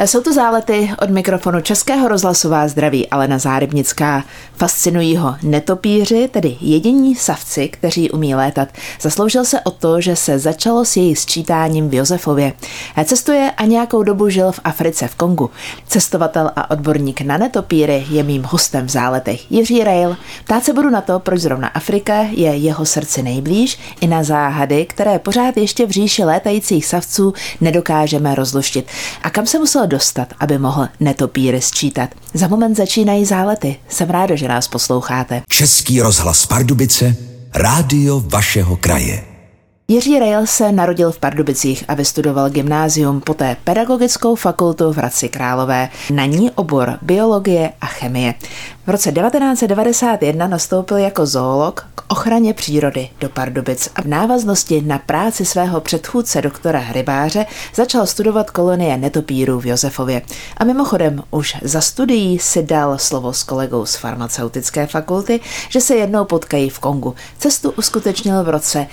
Jsou to Zálety, od mikrofonu Českého rozhlasu vás zdraví Alena Zárybnická. Fascinují ho netopíři, tedy jediní savci, kteří umí létat. Zasloužil se o to, že se začalo s jejich sčítáním v Josefově. Cestuje a nějakou dobu žil v Africe v Kongu. Cestovatel a odborník na netopíry je mým hostem v Záletech Jiří Rejl. Ptát se budu na to, proč zrovna Afrika je jeho srdci nejblíž, i na záhady, které pořád ještě v říši létajících savců nedokážeme rozluštit. A kam se musel dostat, aby mohl netopíry sčítat. Za moment začínají Zálety. Jsem ráda, že nás posloucháte. Český rozhlas Pardubice, rádio vašeho kraje. Jiří Rejl se narodil v Pardubicích a vystudoval gymnázium, poté pedagogickou fakultu v Hradci Králové. Na ní obor biologie a chemie. V roce 1991 nastoupil jako zoolog k ochraně přírody do Pardubic a v návaznosti na práci svého předchůdce doktora Hrybáře začal studovat kolonie netopírů v Josefově. A mimochodem už za studií si dal slovo s kolegou z farmaceutické fakulty, že se jednou potkají v Kongu. Cestu uskutečnil v roce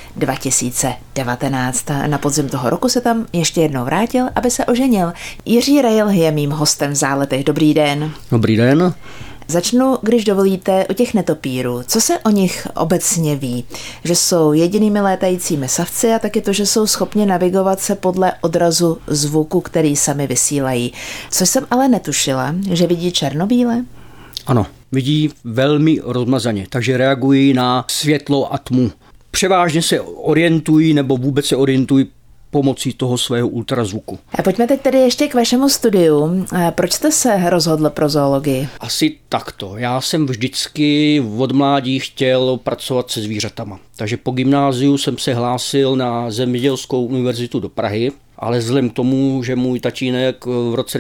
2019. Na podzim toho roku se tam ještě jednou vrátil, aby se oženil. Jiří Rejl je mým hostem v Záletech. Dobrý den. Dobrý den. Začnu, když dovolíte, u těch netopírů. Co se o nich obecně ví? Že jsou jedinými létajícími savci a taky to, že jsou schopni navigovat se podle odrazu zvuku, který sami vysílají. Co jsem ale netušila, že vidí černobíle? Ano, vidí velmi rozmazaně, takže reagují na světlo a tmu. Převážně se orientují nebo vůbec se orientují pomocí toho svého ultrazvuku. A pojďme teď tedy ještě k vašemu studiu. Proč jste se rozhodl pro zoologii? Asi takto. Já jsem vždycky od mládí chtěl pracovat se zvířatama. Takže po gymnáziu jsem se hlásil na Zemědělskou univerzitu do Prahy, ale vzhledem k tomu, že můj tatínek v roce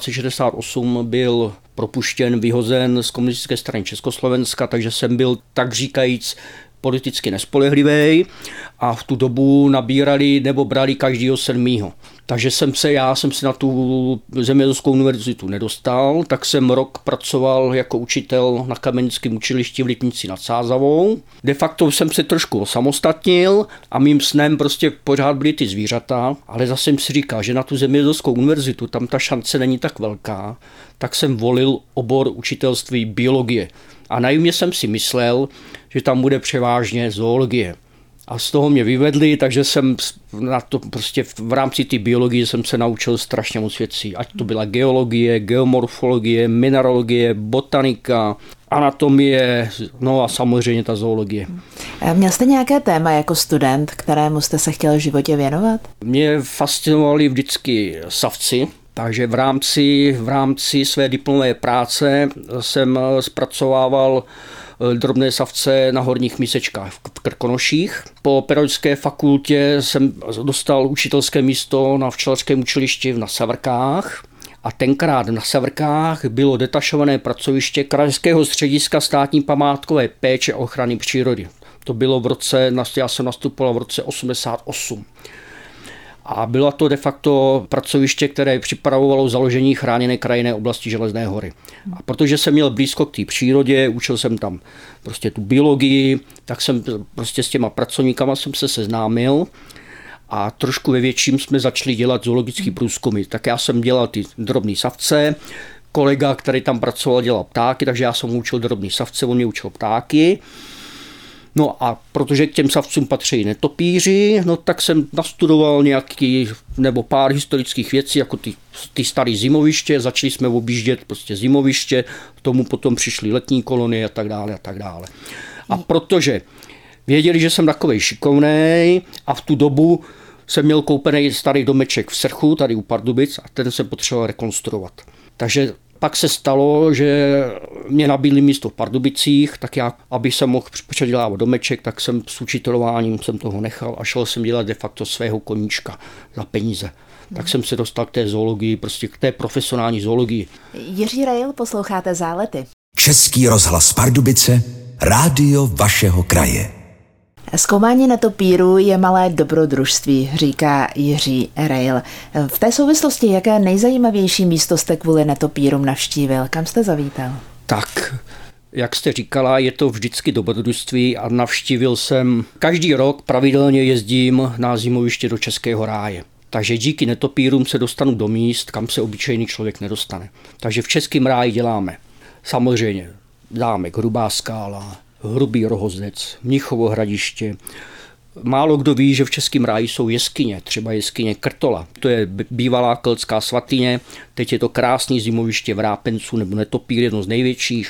1968 byl propuštěn, vyhozen z komunistické strany Československa, takže jsem byl tak říkajíc politicky nespolehlivý a v tu dobu nabírali nebo brali každýho 7. Takže já jsem se na tu Zemědělskou univerzitu nedostal, tak jsem rok pracoval jako učitel na Kamenickém učilišti v Lipnici nad Sázavou. De facto jsem se trošku osamostatnil a mým snem prostě pořád byly ty zvířata, ale zase jsem si říkal, že na tu Zemědělskou univerzitu tam ta šance není tak velká, tak jsem volil obor učitelství biologie. A naivně jsem si myslel, že tam bude převážně zoologie. A z toho mě vyvedli, takže jsem na to prostě v rámci té biologie jsem se naučil strašně moc věcí. Ať to byla geologie, geomorfologie, mineralogie, botanika, anatomie, no a samozřejmě ta zoologie. Měl jste nějaké téma jako student, kterému jste se chtěl v životě věnovat? Mě fascinovali vždycky savci. Takže v rámci své diplomové práce jsem zpracovával drobné savce na horních mísečkách v Krkonoších. Po pedagogické fakultě jsem dostal učitelské místo na včelařském učilišti na Savrkách. A tenkrát na Savrkách bylo detašované pracoviště Krajského střediska státní památkové péče a ochrany přírody. To bylo já jsem nastupoval v roce 88. A bylo to de facto pracoviště, které připravovalo založení chráněné krajinné oblasti Železné hory. A protože jsem měl blízko k té přírodě, učil jsem tam prostě tu biologii, tak jsem prostě s těma pracovníkama jsem se seznámil a trošku ve větším jsme začali dělat zoologický průzkumy. Tak já jsem dělal ty drobný savce, kolega, který tam pracoval, dělal ptáky, takže já jsem učil drobný savce, on mě učil ptáky. No a protože k těm savcům patří netopíři, no tak jsem nastudoval nějaký nebo pár historických věcí, jako ty staré zimoviště, začali jsme objíždět prostě zimoviště, k tomu potom přišly letní kolonie a tak dále a tak dále. A protože věděli, že jsem takovej šikovnej a v tu dobu jsem měl koupený starý domeček v Srchu, tady u Pardubic, a ten jsem potřeboval rekonstruovat. Takže pak se stalo, že mě nabídli místo v Pardubicích, tak já, abych se mohl předělávat domeček, tak jsem s učitelováním jsem toho nechal a šel jsem dělat de facto svého koníčka za peníze. Tak jsem se dostal k té zoologii, prostě k té profesionální zoologii. Jiří Rejl, posloucháte Zálety. Český rozhlas Pardubice, rádio vašeho kraje. Zkoumání netopírů je malé dobrodružství, říká Jiří Rejl. V té souvislosti, jaké nejzajímavější místo jste kvůli netopírům navštívil? Kam jste zavítal? Tak, jak jste říkala, je to vždycky dobrodružství a navštívil jsem, každý rok pravidelně jezdím na zimoviště do Českého ráje. Takže díky netopírům se dostanu do míst, kam se obyčejný člověk nedostane. Takže v Českém ráji děláme samozřejmě zámek Hrubá Skála, Hrubý Rohozec, Mnichovo Hradiště. Málo kdo ví, že v Českém ráji jsou jeskyně, třeba jeskyně Krtola. To je bývalá keltská svatyně, teď je to krásný zimoviště Vrápenců nebo Netopír, jedno z největších.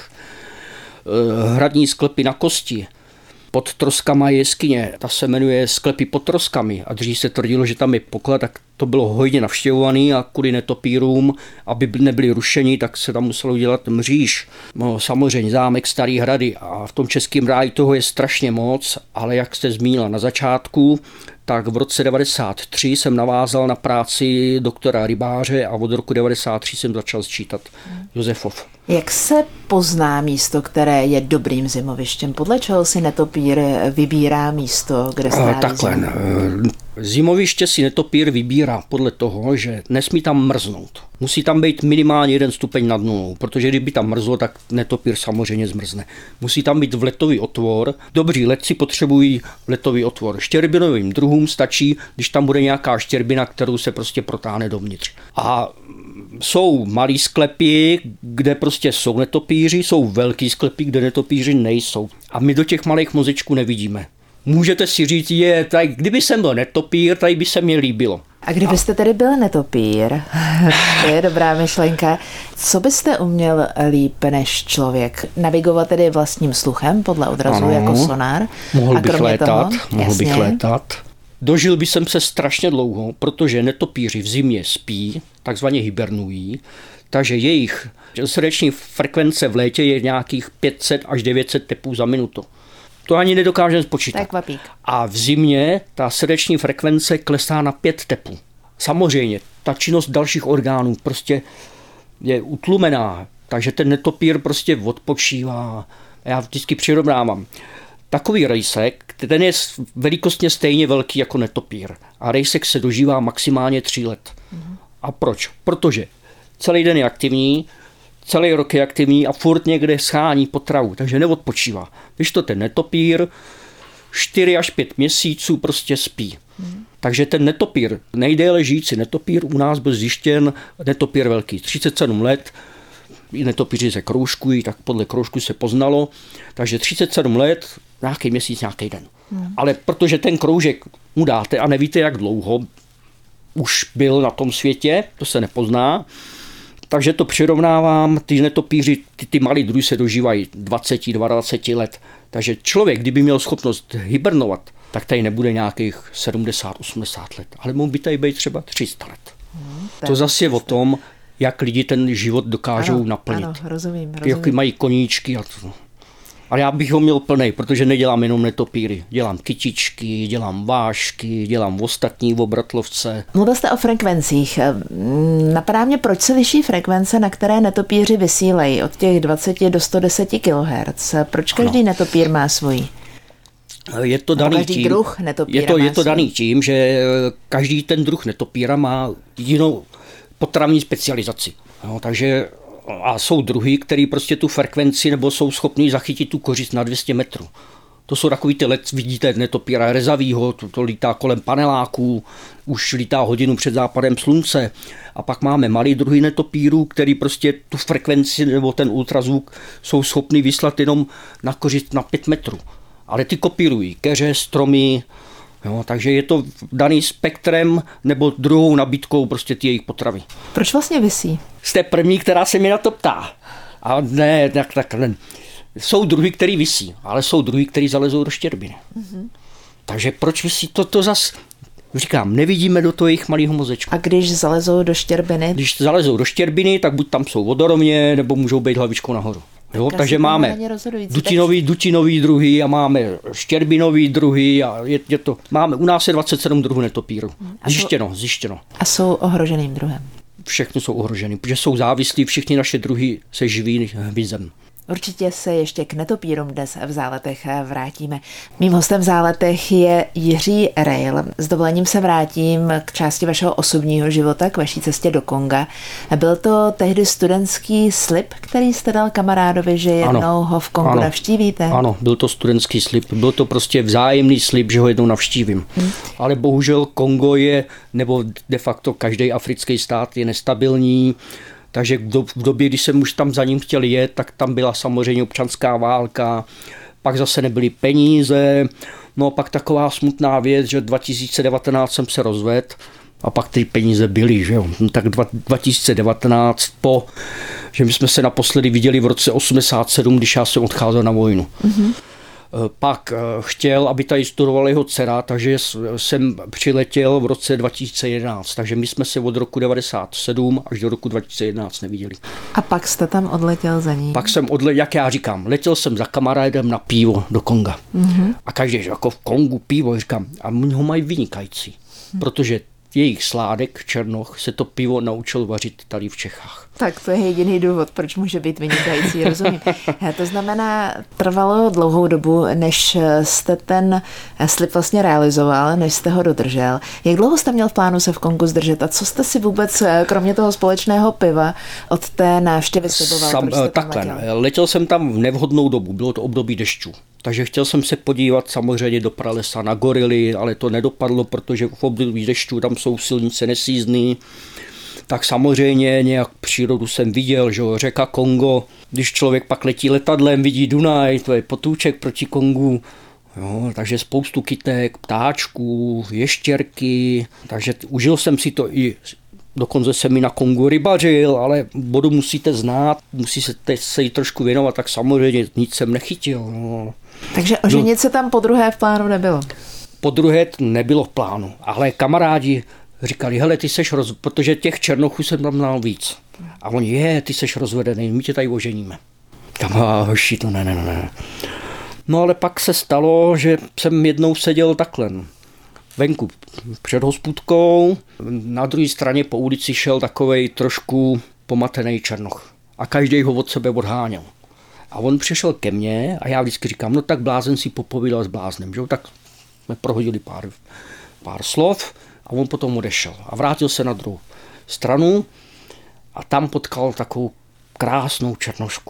Hradní sklepy na Kosti. Pod Troskama je jeskyně, ta se jmenuje Sklepy pod Troskami a dřív se tvrdilo, že tam je poklad, tak to bylo hojně navštěvovaný a kvůli netopírům, aby nebyli rušeni, tak se tam muselo dělat mříž. No, samozřejmě zámek Starý Hrady a v tom Českém ráji toho je strašně moc, ale jak jste zmínila na začátku, tak v roce 1993 jsem navázal na práci doktora Rybáře a od roku 1993 jsem začal sčítat Josefov. Jak se pozná místo, které je dobrým zimovištěm? Podle čeho si netopír vybírá místo, kde stráví takhle. Zimoviště si netopír vybírá podle toho, že nesmí tam mrznout. Musí tam být minimálně 1 stupeň nad nulou, protože kdyby tam mrzlo, tak netopír samozřejmě zmrzne. Musí tam být vletový otvor. Dobří letci potřebují vletový otvor. Štěrbinovým druhům stačí, když tam bude nějaká štěrbina, kterou se prostě protáhne dovnitř. A jsou malý sklepy, kde prostě jsou netopíři, jsou velký sklepy, kde netopíři nejsou. A my do těch malých mozečků nevidíme. Můžete si říct, kdyby jsem byl netopír, tady by se mi líbilo. A kdybyste tedy byl netopír, to je dobrá myšlenka, co byste uměl líp než člověk? Navigovat tedy vlastním sluchem podle odrazu jako sonar? Mohl bych létat. Dožil by jsem se strašně dlouho, protože netopíři v zimě spí, takzvaně hibernují, takže jejich srdeční frekvence v létě je nějakých 500 až 900 tepů za minutu. To ani nedokážeme spočítat. A v zimě ta srdeční frekvence klesá na 5 tepů. Samozřejmě, ta činnost dalších orgánů prostě je utlumená, takže ten netopír prostě odpočívá. Já vždycky přirovnávám. Takový rejsek, ten je velikostně stejně velký jako netopír. A rejsek se dožívá maximálně 3 let. A proč? Protože celý den je aktivní, celý rok je aktivní a furt někde schání potravu, takže neodpočívá. Když to ten netopír 4 až 5 měsíců prostě spí. Takže ten netopír, nejdéle žijící netopír, u nás byl zjištěn netopír velký, 37 let, netopíři se kroužkují, tak podle kroužku se poznalo, takže 37 let, nějaký měsíc, nějaký den. Ale protože ten kroužek mu dáte a nevíte, jak dlouho už byl na tom světě, to se nepozná, takže to přirovnávám, ty netopíři, ty malí druhy se dožívají 20 let. Takže člověk, kdyby měl schopnost hibernovat, tak tady nebude nějakých 70-80 let, ale mohl by tady být třeba 300 let. To zase je o tom, jak lidi ten život dokážou naplnit. Ano, rozumím. Jak mají koníčky a to. Ale já bych ho měl plnej, protože nedělám jenom netopíry. Dělám kytičky, dělám vášky, dělám ostatní obratlovce. Mluvil jste o frekvencích. Napadá mě, proč se liší frekvence, na které netopíři vysílejí od těch 20 do 110 kHz. Proč každý netopír má svůj? Je to daný tím, druh netopíra je to daný tím, že každý ten druh netopíra má jinou potravní specializaci. No, takže a jsou druhy, který prostě tu frekvenci nebo jsou schopní zachytit tu kořist na 200 metrů. To jsou takový ty let, vidíte, netopíra rezavýho, to lítá kolem paneláků, už lítá hodinu před západem slunce. A pak máme malý druhy netopírů, který prostě tu frekvenci nebo ten ultrazvuk jsou schopní vyslat jenom na kořist na 5 metrů. Ale ty kopírují keře, stromy, jo, takže je to daný spektrem nebo druhou nabídkou prostě ty jejich potravy. Proč vlastně visí? Jste první, která se mi na to ptá. A ne, tak ne. Jsou druhy, který visí, ale jsou druhy, který zalezou do štěrbiny. Takže proč visí? To zas, říkám, nevidíme do toho jejich malého mozečku. A když zalezou do štěrbiny? Když zalezou do štěrbiny, tak buď tam jsou vodorovně, nebo můžou být hlavičkou nahoru. Jo, takže máme dutinový druhy a máme štěrbinový druhy a je to, u nás je 27 druhů netopíru. Zjištěno. A jsou ohroženým druhem? Všechny jsou ohrožený, protože jsou závislí, všichni naše druhy se živí hmyzem. Určitě se ještě k netopírům dnes v Záletech vrátíme. Mým hostem v Záletech je Jiří Reil. S dovolením se vrátím k části vašeho osobního života, k vaší cestě do Konga. Byl to tehdy studentský slib, který jste dal kamarádovi, že jednou ho v Kongu navštívíte? Ano, byl to studentský slib. Byl to prostě vzájemný slib, že ho jednou navštívím. Ale bohužel Kongo je, nebo de facto každý africký stát je nestabilní. Takže v době, kdy jsem už tam za ním chtěl jet, tak tam byla samozřejmě občanská válka, pak zase nebyly peníze, no a pak taková smutná věc, že 2019 jsem se rozvedl a pak ty peníze byly, že jo. No, tak 2019 že my jsme se naposledy viděli v roce 87, když já jsem odcházel na vojnu. Pak chtěl, aby tady studovala jeho dcera, takže jsem přiletěl v roce 2011. Takže my jsme se od roku 1997 až do roku 2011 neviděli. A pak jste tam odletěl za ním? Pak jsem jak já říkám, letěl jsem za kamarádem na pivo do Konga. A každý, jako v Kongu pivo, říkám, a oni ho mají vynikající, protože jejich sládek Černoch se to pivo naučil vařit tady v Čechách. Tak to je jediný důvod, proč může být vynikající, rozumím. To znamená, trvalo dlouhou dobu, než jste ten slib vlastně realizoval, než jste ho dodržel. Jak dlouho jste měl v plánu se v Kongu zdržet a co jste si vůbec, kromě toho společného piva, od té návštěvy sliboval? Takhle, letěl jsem tam v nevhodnou dobu, bylo to období dešťů. Takže chtěl jsem se podívat samozřejmě do pralesa na gorily, ale to nedopadlo, protože v období dešťů tam jsou silnice nesjízdný. Tak samozřejmě nějak přírodu jsem viděl, že řeka Kongo, když člověk pak letí letadlem, vidí Dunaj, to je potůček proti Kongu, jo, takže spoustu kytek, ptáčků, ještěrky, takže užil jsem si to i, dokonce jsem mi na Kongu rybařil, ale vodu musíte znát, musíte se jí trošku věnovat, tak samozřejmě nic jsem nechytil. No. Takže oženit se tam podruhé v plánu nebylo? Podruhé nebylo v plánu, ale kamarádi říkali, hele, ty seš protože těch Černochů jsem tam znal víc. A oni, ty seš rozvedený, my tě tady oženíme. Hoši, to ne. No ale pak se stalo, že jsem jednou seděl takhle venku před hospůdkou, na druhé straně po ulici šel takovej trošku pomatený Černoch. A každý ho od sebe odháněl. A on přišel ke mně a já vždycky říkám, no tak blázen si popovídal s bláznem, že? Tak jsme prohodili pár slov a on potom odešel a vrátil se na druhou stranu a tam potkal takovou krásnou černošku.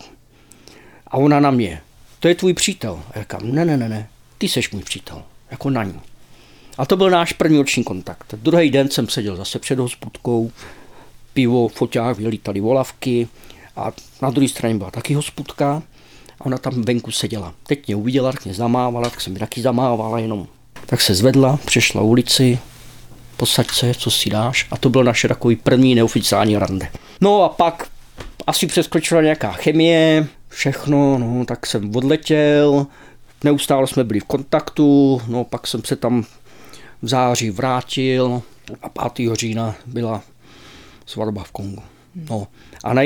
A ona na mě, to je tvůj přítel. A já říkám, ne, ty seš můj přítel, jako na ní. A to byl náš první oční kontakt. Druhý den jsem seděl zase před hospůdkou, pivo, foťák, vylítali volavky a na druhé straně byla taky hospůdka a ona tam venku seděla. Teď mě uviděla, tak mě zamávala, tak jsem mi taky zamávala jenom. Tak se zvedla, přešla ulici, posaď se, co si dáš. A to byl naše takový první neoficiální rande. No a pak asi přeskočila nějaká chemie, všechno, no tak jsem odletěl, neustále jsme byli v kontaktu, no pak jsem se tam v září vrátil a 5. října byla svatba v Kongu. No. A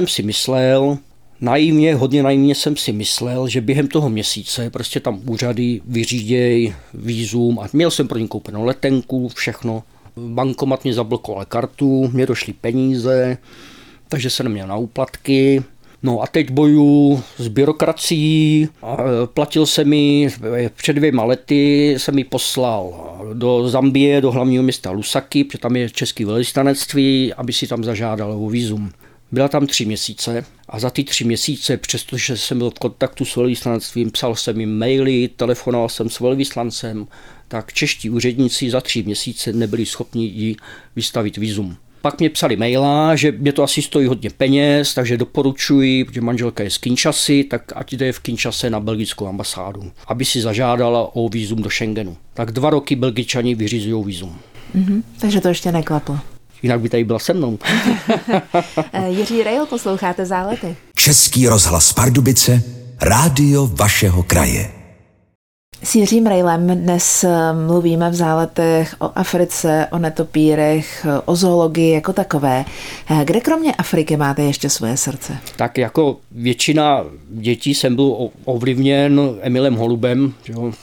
hodně naivně jsem si myslel, že během toho měsíce prostě tam úřady vyříděj vízum a měl jsem pro ně koupenou letenku, všechno. Bankomat mě zablokoval kartu, mě došly peníze, takže jsem neměl na úplatky. No a teď bojuju s byrokracií. Platil se mi, před 2 lety se mi poslal do Zambie, do hlavního města Lusaki, protože tam je české velvyslanectví, aby si tam zažádal o vízum. Byla tam 3 měsíce a za ty 3 měsíce, přestože jsem byl v kontaktu s velvyslanectvím, psal jsem jim maily, telefonoval jsem s velvyslancem, tak čeští úředníci za 3 měsíce nebyli schopni jí vystavit vízum. Pak mě psali maila, že mě to asi stojí hodně peněz, takže doporučuji, protože manželka je z Kinshasy, tak ať jde v Kinshase na belgickou ambasádu, aby si zažádala o vízum do Schengenu. Tak 2 roky Belgičani vyřizují vízum. Takže to ještě neklaplo. Jinak by tady byla se mnou. Jiří Reil, posloucháte Zálety. Český rozhlas Pardubice, rádio vašeho kraje. S Jiřím Reilem dnes mluvíme v Záletech o Africe, o netopírech, o zoologii jako takové. Kde kromě Afriky máte ještě svoje srdce? Tak jako většina dětí jsem byl ovlivněn Emilem Holubem,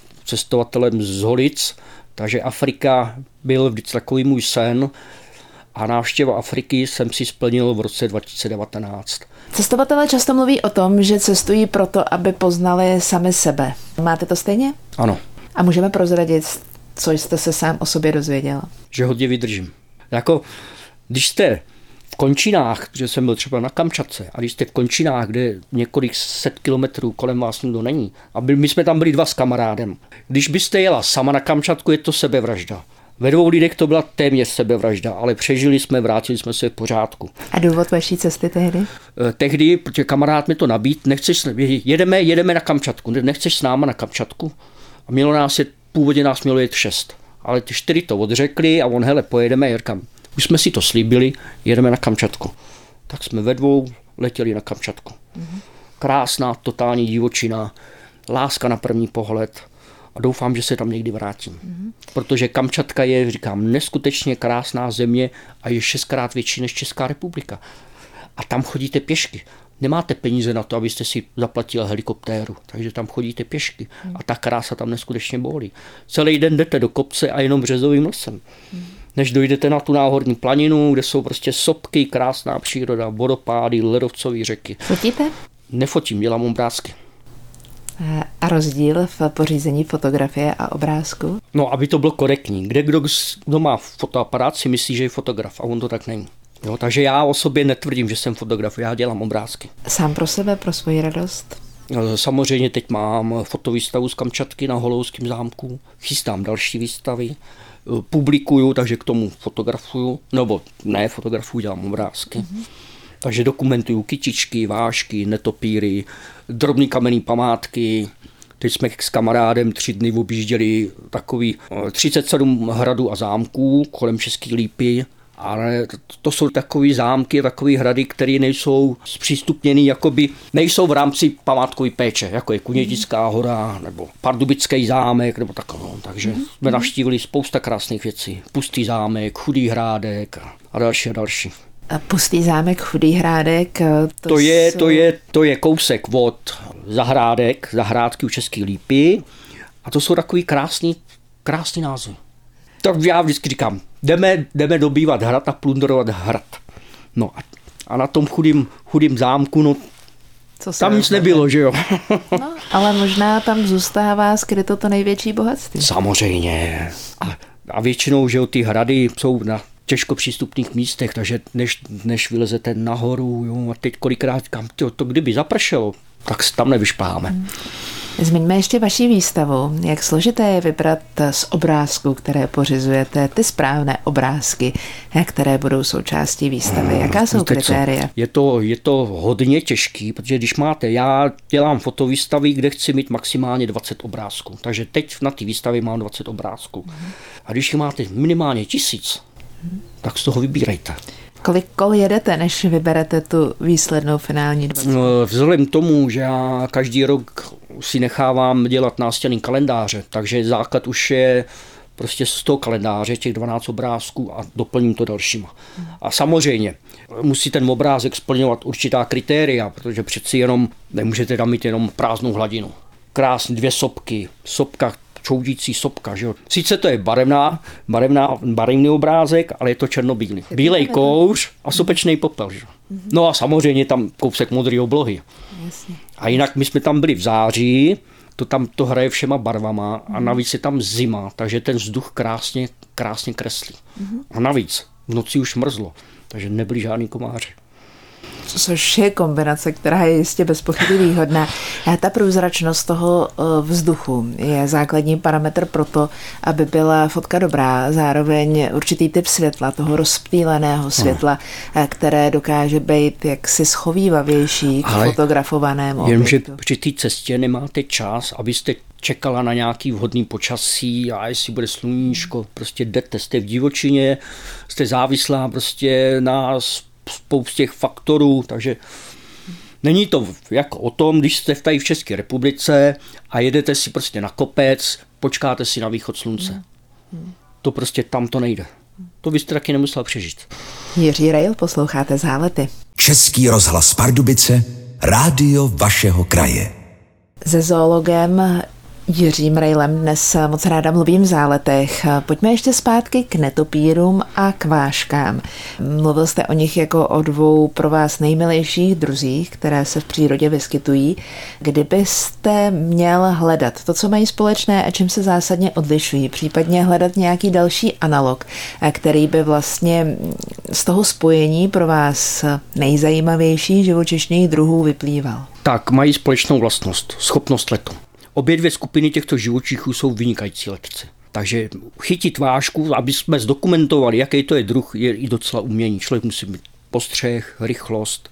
cestovatelem z Holic, takže Afrika byl vždycky takový můj sen. a návštěva Afriky jsem si splnil v roce 2019. Cestovatelé často mluví o tom, že cestují proto, aby poznali sami sebe. Máte to stejně? Ano. A můžeme prozradit, co jste se sám o sobě dozvěděl? Že hodně vydržím. Jako, když jste v končinách, že jsem byl třeba na Kamčatce, a když jste v končinách, kde několik set kilometrů kolem vás nikdo není, a my jsme tam byli 2 s kamarádem. Když byste jela sama na Kamčatku, je to sebevražda. Ve 2 lidech to byla téměř sebevražda, ale přežili jsme, vrátili jsme se v pořádku. A důvod vaší cesty tehdy? Tehdy, protože kamarád mi to nabít, jedeme na Kamčatku, nechceš s náma na Kamčatku? A původně nás mělo jet 6, ale ty 4 to odřekli a on, hele, pojedeme, Jirka, už jsme si to slíbili, jedeme na Kamčatku. Tak jsme ve 2 letěli na Kamčatku. Krásná, totální divočina, láska na první pohled a doufám, že se tam někdy vrátím. Protože Kamčatka je, říkám, neskutečně krásná země a je 6krát větší než Česká republika. A tam chodíte pěšky. Nemáte peníze na to, abyste si zaplatili helikoptéru, takže tam chodíte pěšky a ta krása tam neskutečně bolí. Celý den jdete do kopce a jenom březovým lesem. Než dojdete na tu náhorní planinu, kde jsou prostě sopky, krásná příroda, vodopády, ledovcové řeky. Fotíte? Nefotím, dělám obrázky. A rozdíl v pořízení fotografie a obrázku? No, aby to bylo korektní. Kdo má fotoaparát, si myslí, že je fotograf a on to tak není. Jo, takže já o sobě netvrdím, že jsem fotograf, já dělám obrázky. Sám pro sebe, pro svoji radost? Samozřejmě teď mám fotovýstavu z Kamčatky na Holouském zámku, chystám další výstavy, publikuju, takže k tomu fotografuju, nebo ne fotografuju, dělám obrázky. Takže dokumentuju kytičky, vážky, netopíry, drobný kamenný památky. Teď jsme s kamarádem 3 dny objížděli takový 37 hradů a zámků kolem České Lípy. Ale to jsou takové zámky, takové hrady, které nejsou zpřístupněny, jakoby nejsou v rámci památkové péče, jako je Kunětická hora nebo Pardubický zámek nebo takové. Takže jsme navštívili spousta krásných věcí. Pustý zámek, Chudý Hrádek a další a další. A Pustý zámek, Chudý Hrádek, to je kousek od zahrádky u České Lípy a to jsou takový krásný názvy. Tak já vždycky říkám, jdeme dobývat hrad a plundrovat hrad. No a na tom chudým zámku, no tam nic nebylo, že jo? No, ale možná tam zůstává skryto to největší bohatství. Samozřejmě. A většinou, že jo, ty hrady jsou na těžko přístupných místech, takže než vylezete nahoru, jo, a teď kolikrát říkám, to kdyby zapršelo, tak tam nevyšpáme. Zmiňme ještě vaši výstavu. Jak složité je vybrat z obrázků, které pořizujete, ty správné obrázky, které budou součástí výstavy? Jaká jsou kritéria? Je to hodně těžký, protože já dělám fotovýstavy, kde chci mít maximálně 20 obrázků. Takže teď na té výstavě mám 20 obrázků. A když máte minimálně 1000, tak z toho vybírejte. Kolik kol jedete, než vyberete tu výslednou finální 20? Vzhledem tomu, že já každý rok si nechávám dělat nástěnný kalendáře, takže základ už je prostě z toho kalendáře těch 12 obrázků a doplním to dalšíma. A samozřejmě musí ten obrázek splňovat určitá kritéria, protože přeci jenom nemůžete tam mít jenom prázdnou hladinu. Krásný 2 sopky, sopka, čoudící sopka, že jo. Sice to je barevný obrázek, ale je to černobílý. Bílej kouř a sopečný popel, že jo. No a samozřejmě tam kousek modré oblohy. Jasně. A jinak my jsme tam byli v září, to hraje všema barvama a navíc je tam zima, takže ten vzduch krásně kreslí. A navíc v noci už mrzlo, takže nebyli žádný komáři. Což je kombinace, která je jistě bez pochyby výhodná. A ta průzračnost toho vzduchu je základní parametr pro to, aby byla fotka dobrá. Zároveň určitý typ světla, toho rozptýleného světla, které dokáže být jaksi schovývavější k fotografovanému objektu. Jenomže při té cestě nemáte čas, abyste čekala na nějaký vhodný počasí a jestli bude sluníčko, prostě jdete, jste v divočině, jste závislá prostě na spoustě faktorů, takže není to jako o tom, když jste tady v České republice a jedete si prostě na kopec, počkáte si na východ slunce. To prostě tam to nejde. To byste taky nemusela přežít. Jiří Rejl, posloucháte Zálety. Český rozhlas Pardubice, rádio vašeho kraje. Se zoologem Jiřím Rejlem dnes moc ráda mluvím v záletech. Pojďme ještě zpátky k netopírům a k váškám. Mluvil jste o nich jako o dvou pro vás nejmilejších druzích, které se v přírodě vyskytují. Kdybyste měl hledat to, co mají společné a čím se zásadně odlišují, případně hledat nějaký další analog, který by vlastně z toho spojení pro vás nejzajímavějších živočišných druhů vyplýval? Tak, mají společnou vlastnost, schopnost letu. Obě dvě skupiny těchto živočichů jsou vynikající letci. Takže chytit vášku, aby jsme zdokumentovali, jaký to je druh, je i docela umění. Člověk musí mít postřeh, rychlost,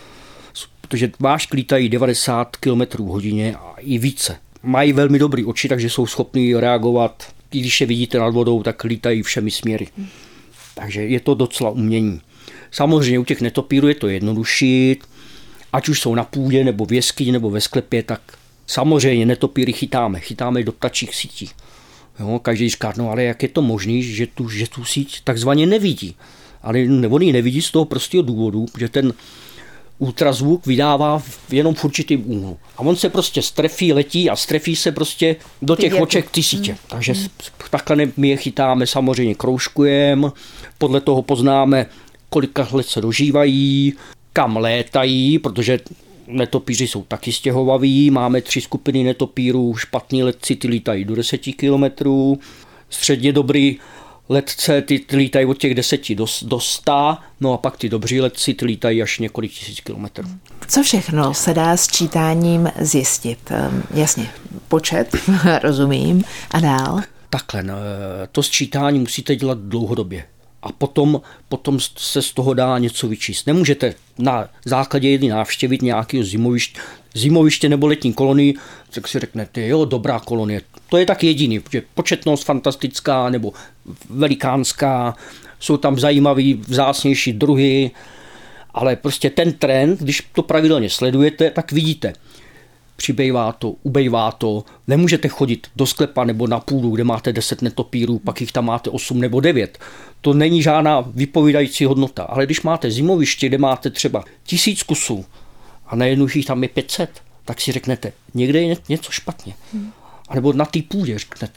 protože vášky lítají 90 km hodině a i více. Mají velmi dobré oči, takže jsou schopní reagovat. I když je vidíte nad vodou, tak lítají všemi směry. Takže je to docela umění. Samozřejmě u těch netopírů je to jednodušší, ať už jsou na půdě, nebo v jeskyni, nebo ve sklepě, tak samozřejmě netopíry chytáme do ptačích sítí. Jo, každý říká, no ale jak je to možné, že tu síť takzvaně nevidí. Ale on ji nevidí z toho prostého důvodu, že ten ultrazvuk vydává jenom v určitým úhlu. A on se prostě strefí, letí a strefí se prostě do těch oček ty sítě. Takže takhle my je chytáme, samozřejmě kroužkujeme, podle toho poznáme, kolika let se dožívají, kam létají, protože netopíři jsou taky stěhovaví, máme 3 skupiny netopírů, špatní letci, ty lítají do 10 kilometrů, středně dobrý letce, ty lítají od těch 10 do 100, no a pak ty dobří letci, ty lítají až několik tisíc kilometrů. Co všechno se dá s čítáním zjistit? Jasně, počet, rozumím, a dál? Takhle, to sčítání musíte dělat dlouhodobě. A potom se z toho dá něco vyčíst. Nemůžete na základě jedné návštěvy nějakého zimoviště nebo letní kolonii, tak si řeknete, jo, dobrá kolonie. To je tak jediný, protože početnost fantastická nebo velikánská, jsou tam zajímavý, vzácnější druhy, ale prostě ten trend, když to pravidelně sledujete, tak vidíte. Přibývá to, ubejvá to, nemůžete chodit do sklepa nebo na půdu, kde máte 10 netopírů, pak jich tam máte 8 nebo 9. To není žádná vypovídající hodnota, ale když máte zimoviště, kde máte třeba 1000 kusů a najednou jich tam je 500, tak si řeknete, někde je něco špatně. A nebo na té půdě řeknete,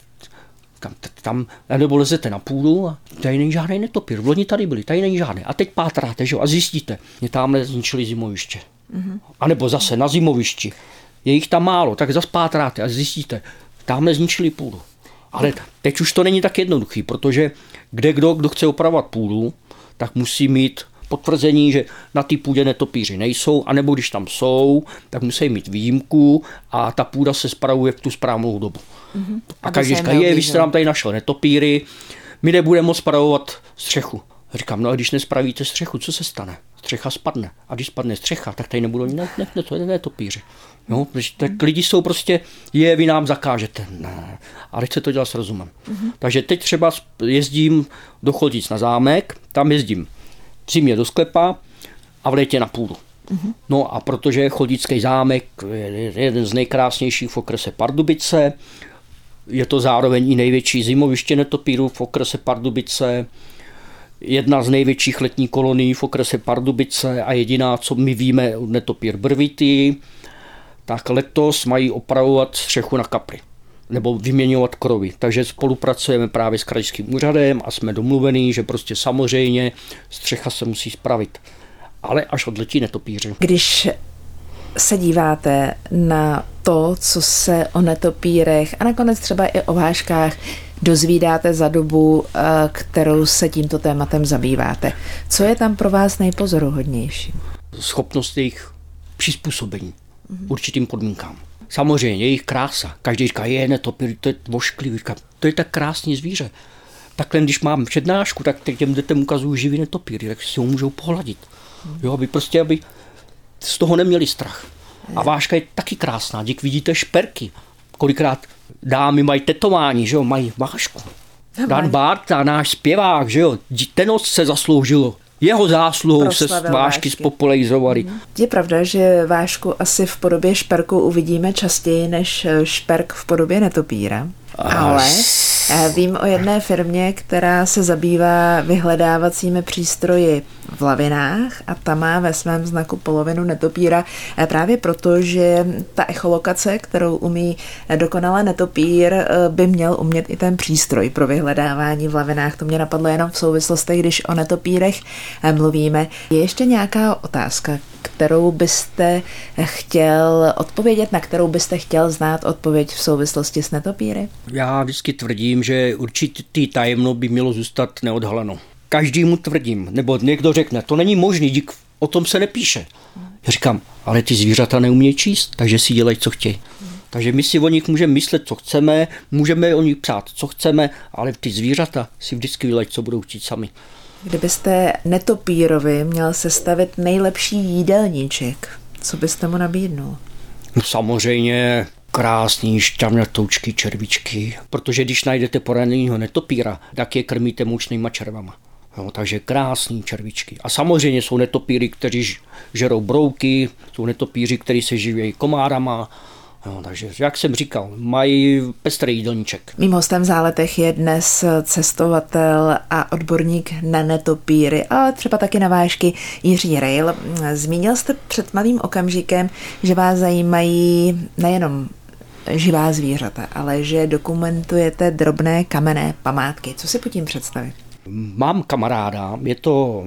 tam, nebo lezete na půdu a tady není žádný netopír, v loni tady byli, tady není žádný. A teď pátráte, že jo, a zjistíte, mě tamhle zničili zimoviště. A nebo zase na zimovišti. Je jich tam málo, tak zas pátráte a zjistíte, tamhle zničili půdu. Ale teď už to není tak jednoduchý, protože kdo chce opravovat půdu, tak musí mít potvrzení, že na té půdě netopíři nejsou, anebo když tam jsou, tak musí mít výjimku a ta půda se spravuje v tu správnou dobu. A každý říká, vy jste nám tady našel netopíry, my nebudeme moc spravovat střechu. Říkám, no a když nespravíte střechu, co se stane? Střecha spadne. A když spadne střecha, tak tady nebudou netopíři. Jo, tak lidi jsou prostě, vy nám zakážete. Ne, ale chce to dělat s rozumem. Takže teď třeba jezdím do Choltic na zámek, tam jezdím v zimě do sklepa a v létě na půdu. No a protože Choltický zámek je jeden z nejkrásnějších v okrese Pardubice, je to zároveň i největší zimoviště netopírů v okrese Pardubice, jedna z největších letních kolonií v okrese Pardubice a jediná, co my víme, netopír brvitý, tak letos mají opravovat střechu na kapry nebo vyměňovat krovy. Takže spolupracujeme právě s krajským úřadem a jsme domluvení, že prostě samozřejmě střecha se musí spravit. Ale až odletí netopíři. Když se díváte na to, co se o netopírech a nakonec třeba i o váškách dozvídáte za dobu, kterou se tímto tématem zabýváte, co je tam pro vás nejpozoruhodnější? Schopnost jejich přizpůsobení určitým podmínkám. Samozřejmě jejich krása. Každý říká, netopír, to je vošklivý. To je tak krásný zvíře. Takhle, když mám přednášku, tak těm dětem ukazuju živý netopíry, tak si ho můžou pohladit. Jo, aby z toho neměli strach. A váška je taky krásná. Dík vidíte šperky. Kolikrát dámy mají tetování, že jo, mají vášku. Dan Bárta, náš zpěvák, že jo, ten se zasloužilo. Jeho zásluhou se vášky spopularizovaly. Je pravda, že vášku asi v podobě šperku uvidíme častěji než šperk v podobě netopíra. Ale vím o jedné firmě, která se zabývá vyhledávacími přístroji v Lavinách a ta má ve svém znaku polovinu netopíra právě proto, že ta echolokace, kterou umí dokonale netopír, by měl umět i ten přístroj pro vyhledávání v Lavinách. To mě napadlo jenom v souvislostech, když o netopírech mluvíme. Je ještě nějaká otázka, kterou byste chtěl odpovědět, na kterou byste chtěl znát odpověď v souvislosti s netopíry? Já vždycky tvrdím, že určitý tajemno by mělo zůstat neodhaleno. Každému tvrdím, nebo někdo řekne, to není možný, dík, o tom se nepíše. Já říkám, ale ty zvířata neumějí číst, takže si dělají, co chtějí. Takže my si o nich můžeme myslet, co chceme, můžeme o nich psát, co chceme, ale ty zvířata si vždycky dělají, co budou chtít sami. Kdybyste netopírovi měl sestavit nejlepší jídelníček, co byste mu nabídnul? No samozřejmě krásný šťavnatoučky, červičky, protože když najdete poraněného netopíra, tak je krmíte moučnýma červama. No, takže krásný červičky. A samozřejmě jsou netopíry, kteří žerou brouky, jsou netopíři, kteří se živí komárama. No, takže, jak jsem říkal, mají pestrý jídelníček. Mým hostem v Záletech je dnes cestovatel a odborník na netopíry, ale třeba taky na vážky Jiří Rejl. Zmínil jste před malým okamžikem, že vás zajímají nejenom živá zvířata, ale že dokumentujete drobné kamenné památky. Co si pod tím představit? Mám kamaráda, je to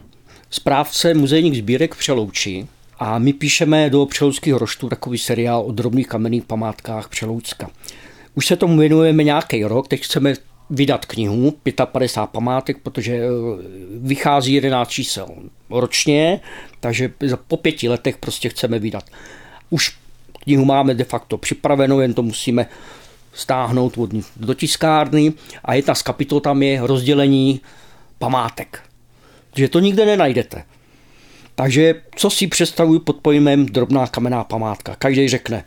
správce muzejních sbírek v Přelouči a my píšeme do Přeloučského roštu takový seriál o drobných kamenných památkách Přeloučska. Už se tomu věnujeme nějaký rok, teď chceme vydat knihu 55 památek, protože vychází 11 čísel ročně, takže po 5 letech prostě chceme vydat. Už knihu máme de facto připravenou, jen to musíme stáhnout do tiskárny a jedna z kapitol tam je rozdělení památek. Takže to nikde nenajdete. Takže co si představuji pod pojmem drobná kamenná památka? Každý řekne,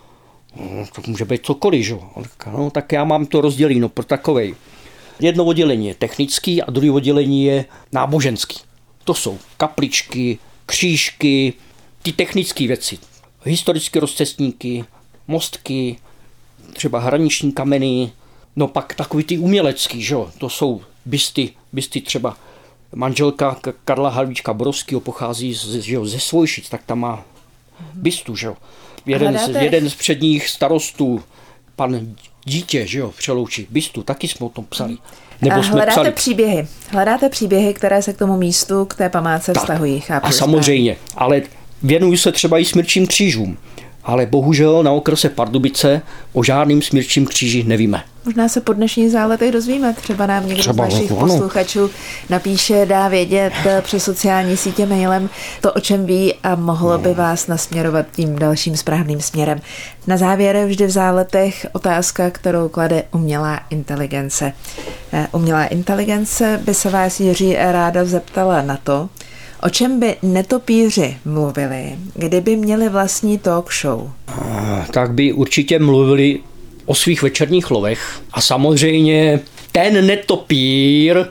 no, to může být cokoliv, že? No, tak já mám to rozděleno pro takovej. Jedno oddělení je technický a druhé oddělení je náboženský. To jsou kapličky, křížky, ty technické věci. Historické rozcestníky, mostky, třeba hraniční kameny, no pak takový ty umělecký, že? To jsou bysty třeba manželka Karla Halvíčka Borovského pochází ze Svojšic, tak tam má bystu, že? Jeden z předních starostů, pan Dítě, že jo, v Přelouči, bystu, taky jsme o tom psali. Nebo jsme psali. Hledáte příběhy, které se k tomu místu, k té památce vztahují, chápu. A samozřejmě, ale věnuju se třeba i smírčím křížům. Ale bohužel na okrese Pardubice o žádným smírčím kříži nevíme. Možná se po dnešních záletech dozvíme, třeba nám někdo z našich posluchačů napíše, dá vědět přes sociální sítě mailem to, o čem ví a mohlo by vás nasměrovat tím dalším správným směrem. Na závěr vždy v Záletech otázka, kterou klade umělá inteligence. Umělá inteligence by se vás, Jiří, ráda zeptala na to, o čem by netopíři mluvili, kdyby měli vlastní talk show? Tak by určitě mluvili o svých večerních lovech. A samozřejmě ten netopír,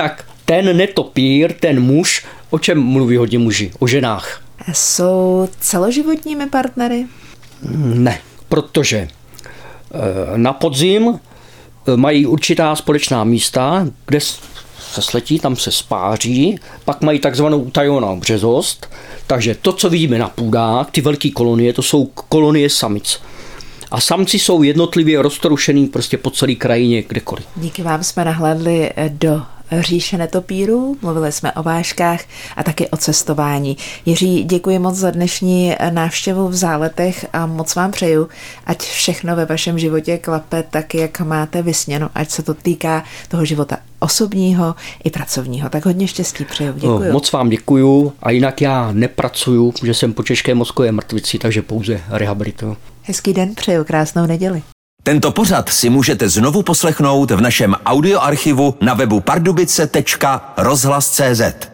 ten muž, o čem mluví hodně muži? O ženách. Jsou celoživotními partnery? Ne, protože na podzim mají určitá společná místa, kde se sletí, tam se spáří, pak mají takzvanou utajenou březost, takže to, co vidíme na půdách, ty velké kolonie, to jsou kolonie samic. A samci jsou jednotlivě roztroušený prostě po celé krajině, kdekoliv. Díky vám jsme nahlédli do říše netopírů, mluvili jsme o vážkách a taky o cestování. Jiří, děkuji moc za dnešní návštěvu v Záletech a moc vám přeju, ať všechno ve vašem životě klape tak, jak máte vysněno, ať se to týká toho života osobního i pracovního. Tak hodně štěstí přeju. Děkuji. No, moc vám děkuju a jinak já nepracuju, protože jsem po těžké mozkové mrtvici, takže pouze rehabilituju. Hezký den, přeju, krásnou neděli. Tento pořad si můžete znovu poslechnout v našem audioarchivu na webu pardubice.rozhlas.cz.